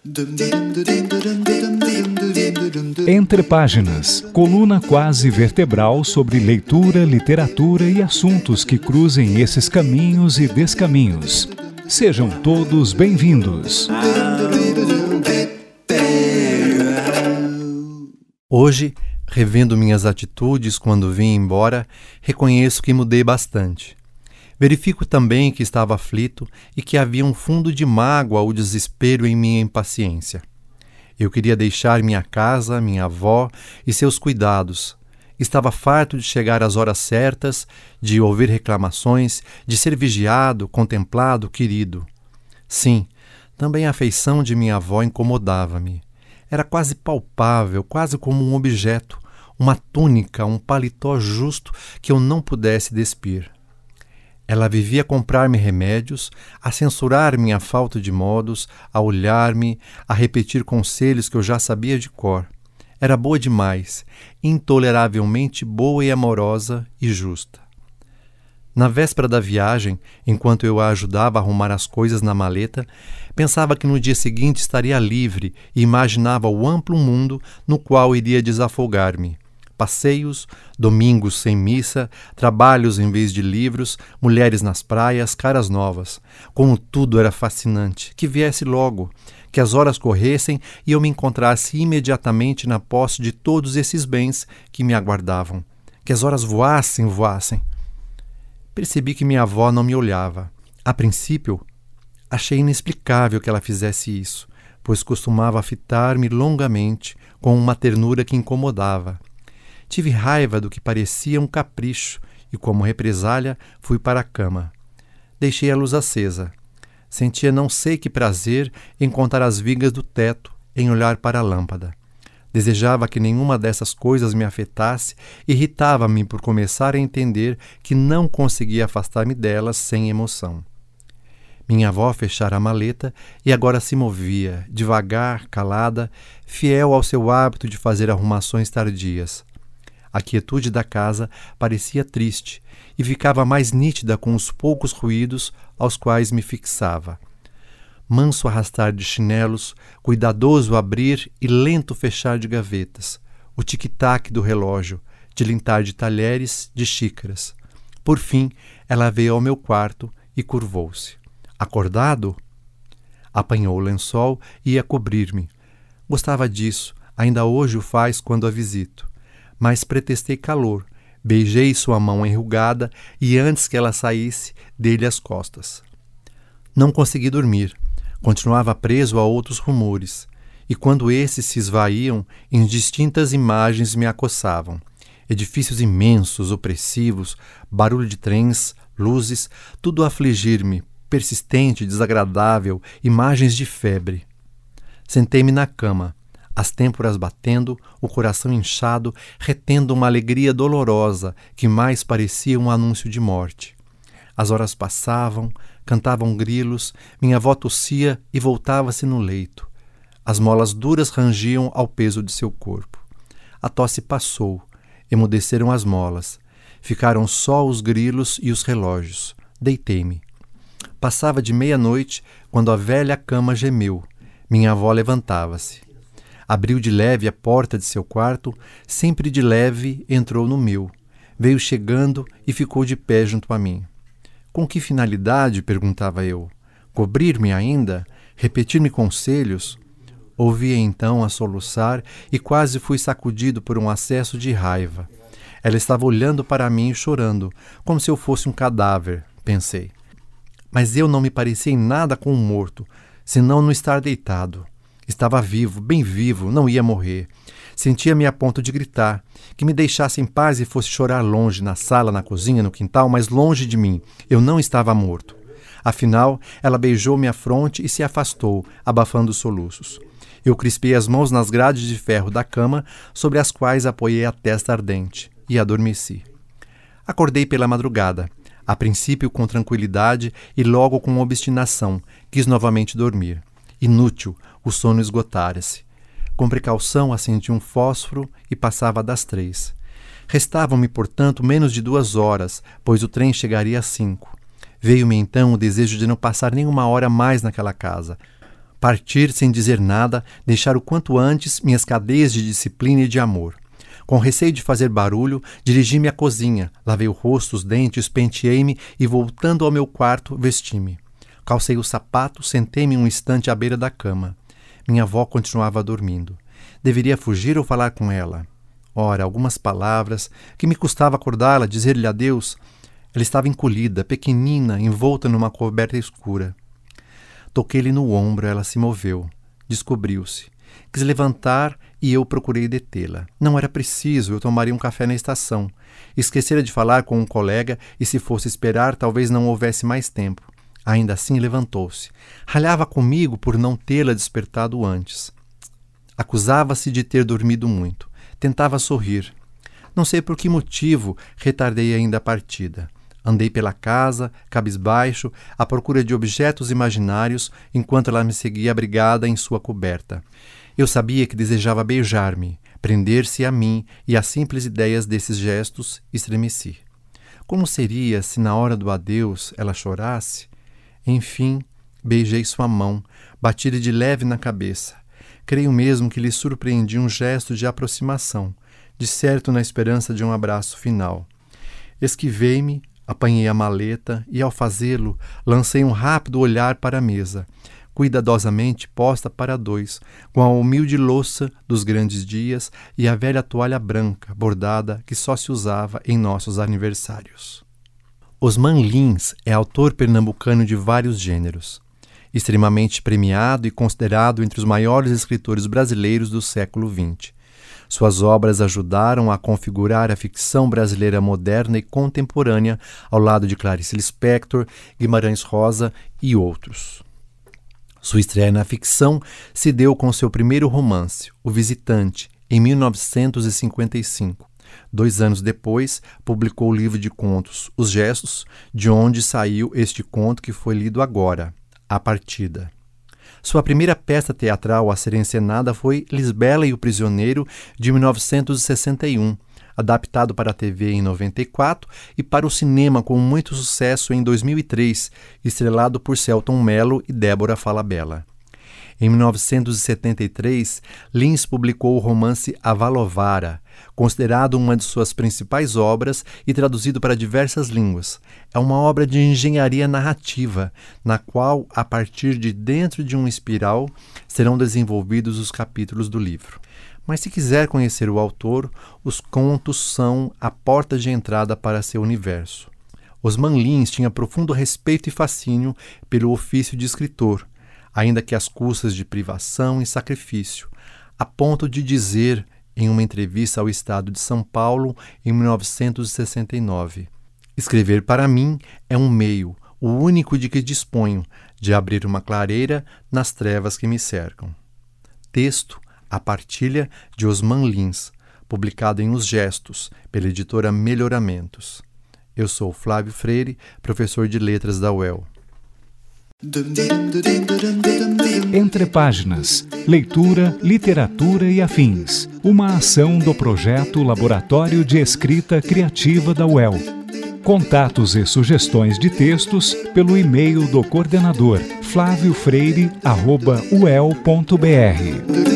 Entre Páginas, coluna quase vertebral sobre leitura, literatura e assuntos que cruzem esses caminhos e descaminhos. Sejam todos bem-vindos. Hoje, revendo minhas atitudes quando vim embora, reconheço que mudei bastante. Verifico também que estava aflito e que havia um fundo de mágoa ou desespero em minha impaciência. Eu queria deixar minha casa, minha avó e seus cuidados. Estava farto de chegar às horas certas, de ouvir reclamações, de ser vigiado, contemplado, querido. Sim, também a afeição de minha avó incomodava-me. Era quase palpável, quase como um objeto, uma túnica, um paletó justo que eu não pudesse despir. Ela vivia a comprar-me remédios, a censurar minha falta de modos, a olhar-me, a repetir conselhos que eu já sabia de cor. Era boa demais, intoleravelmente boa e amorosa e justa. Na véspera da viagem, enquanto eu a ajudava a arrumar as coisas na maleta, pensava que no dia seguinte estaria livre e imaginava o amplo mundo no qual iria desafogar-me. Passeios, domingos sem missa, trabalhos em vez de livros, mulheres nas praias, caras novas. Como tudo era fascinante, que viesse logo, que as horas corressem e eu me encontrasse imediatamente na posse de todos esses bens que me aguardavam. Que as horas voassem. Percebi que minha avó não me olhava. A princípio, achei inexplicável que ela fizesse isso, pois costumava fitar-me longamente com uma ternura que incomodava. Tive raiva do que parecia um capricho e, como represália, fui para a cama. Deixei a luz acesa. Sentia não sei que prazer em contar as vigas do teto, em olhar para a lâmpada. Desejava que nenhuma dessas coisas me afetasse, irritava-me por começar a entender que não conseguia afastar-me delas sem emoção. Minha avó fechara a maleta e agora se movia, devagar, calada, fiel ao seu hábito de fazer arrumações tardias. A quietude da casa parecia triste e ficava mais nítida com os poucos ruídos aos quais me fixava. Manso arrastar de chinelos, cuidadoso abrir e lento fechar de gavetas, o tic-tac do relógio, tilintar de talheres, de xícaras. Por fim, ela veio ao meu quarto e curvou-se. Acordado? Apanhou o lençol e ia cobrir-me. Gostava disso, ainda hoje o faz quando a visito. Mas pretextei calor, beijei sua mão enrugada e antes que ela saísse, dei-lhe as costas. Não consegui dormir, continuava preso a outros rumores, e quando esses se esvaíam, indistintas imagens me acossavam. Edifícios imensos, opressivos, barulho de trens, luzes, tudo a afligir-me, persistente, desagradável, imagens de febre. Sentei-me na cama, as têmporas batendo, o coração inchado, retendo uma alegria dolorosa que mais parecia um anúncio de morte. As horas passavam, cantavam grilos, minha avó tossia e voltava-se no leito. As molas duras rangiam ao peso de seu corpo. A tosse passou, emudeceram as molas. Ficaram só os grilos e os relógios. Deitei-me. Passava de meia-noite quando a velha cama gemeu. Minha avó levantava-se. Abriu de leve a porta de seu quarto, sempre de leve entrou no meu. Veio chegando e ficou de pé junto a mim. Com que finalidade? Perguntava eu. Cobrir-me ainda? Repetir-me conselhos? Ouvi-a então a soluçar e quase fui sacudido por um acesso de raiva. Ela estava olhando para mim e chorando, como se eu fosse um cadáver, pensei. Mas eu não me parecia em nada com um morto, senão no estar deitado. Estava vivo, bem vivo, não ia morrer. Sentia-me a ponto de gritar, que me deixasse em paz e fosse chorar longe, na sala, na cozinha, no quintal, mas longe de mim. Eu não estava morto. Afinal, ela beijou-me a fronte e se afastou, abafando os soluços. Eu crispei as mãos nas grades de ferro da cama, sobre as quais apoiei a testa ardente, e adormeci. Acordei pela madrugada, a princípio com tranquilidade e logo com obstinação, quis novamente dormir. Inútil, o sono esgotara-se. Com precaução acendi um fósforo e passava das 3. Restavam-me, portanto, menos de 2 horas, pois o trem chegaria às 5. Veio-me então o desejo de não passar nenhuma hora mais naquela casa. Partir sem dizer nada, deixar o quanto antes minhas cadeias de disciplina e de amor. Com receio de fazer barulho, dirigi-me à cozinha, lavei o rosto, os dentes, penteei-me e, voltando ao meu quarto, vesti-me. Calcei o sapato, sentei-me um instante à beira da cama. Minha avó continuava dormindo. Deveria fugir ou falar com ela? Ora, algumas palavras, que me custava acordá-la, dizer-lhe adeus. Ela estava encolhida, pequenina, envolta numa coberta escura. Toquei-lhe no ombro, ela se moveu. Descobriu-se. Quis levantar e eu procurei detê-la. Não era preciso, eu tomaria um café na estação. Esquecera de falar com um colega e, se fosse esperar, talvez não houvesse mais tempo. Ainda assim levantou-se. Ralhava comigo por não tê-la despertado antes. Acusava-se de ter dormido muito. Tentava sorrir. Não sei por que motivo retardei ainda a partida. Andei pela casa, cabisbaixo, à procura de objetos imaginários, enquanto ela me seguia abrigada em sua coberta. Eu sabia que desejava beijar-me, prender-se a mim, e às simples ideias desses gestos estremeci. Como seria se na hora do adeus ela chorasse? Enfim, beijei sua mão, bati-lhe de leve na cabeça. Creio mesmo que lhe surpreendi um gesto de aproximação, de certo na esperança de um abraço final. Esquivei-me, apanhei a maleta e, ao fazê-lo, lancei um rápido olhar para a mesa, cuidadosamente posta para dois, com a humilde louça dos grandes dias e a velha toalha branca, bordada, que só se usava em nossos aniversários. Osman Lins é autor pernambucano de vários gêneros. Extremamente premiado e considerado entre os maiores escritores brasileiros do século XX. Suas obras ajudaram a configurar a ficção brasileira moderna e contemporânea ao lado de Clarice Lispector, Guimarães Rosa e outros. Sua estreia na ficção se deu com seu primeiro romance, O Visitante, em 1955. 2 anos depois, publicou o livro de contos Os Gestos, de onde saiu este conto que foi lido agora, A Partida. Sua primeira peça teatral a ser encenada foi Lisbela e o Prisioneiro, de 1961, adaptado para a TV em 94 e para o cinema com muito sucesso em 2003, estrelado por Selton Mello e Débora Falabella. Em 1973, Lins publicou o romance Avalovara, considerado uma de suas principais obras e traduzido para diversas línguas. É uma obra de engenharia narrativa, na qual, a partir de dentro de uma espiral, serão desenvolvidos os capítulos do livro. Mas se quiser conhecer o autor, os contos são a porta de entrada para seu universo. Osman Lins tinha profundo respeito e fascínio pelo ofício de escritor, ainda que às custas de privação e sacrifício, a ponto de dizer, em uma entrevista ao Estado de São Paulo, em 1969, escrever para mim é um meio, o único de que disponho, de abrir uma clareira nas trevas que me cercam. Texto, A Partilha, de Osman Lins, publicado em Os Gestos, pela editora Melhoramentos. Eu sou Flávio Freire, professor de Letras da UEL. Entre Páginas, leitura, literatura e afins. Uma ação do projeto Laboratório de Escrita Criativa da UEL. Contatos e sugestões de textos pelo e-mail do coordenador flaviofreire@uel.br.